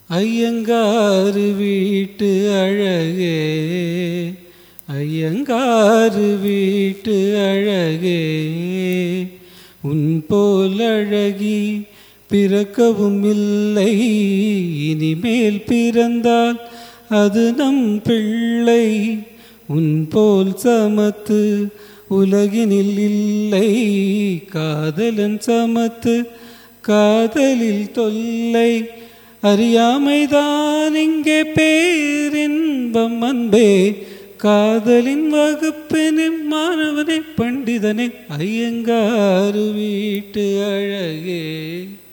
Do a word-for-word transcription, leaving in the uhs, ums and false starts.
ஐயங்காறு வீட்டு அழகே, ஐயங்காறு வீட்டு அழகே, உன் போல் அழகி பிறக்கவும் இல்லை, இனிமேல் பிறந்தால் அது நம் பிள்ளை. உன் போல் சமத்து உலகினில் இல்லை, காதலன் சமத்து காதலில் தொல்லை. அறியாமைதான் இங்கே பேரின்பம் அன்பே, காதலின் வகுப்பினில் மாணவனே பண்டிதனே, ஐயங்காறு வீட்டு அழகே.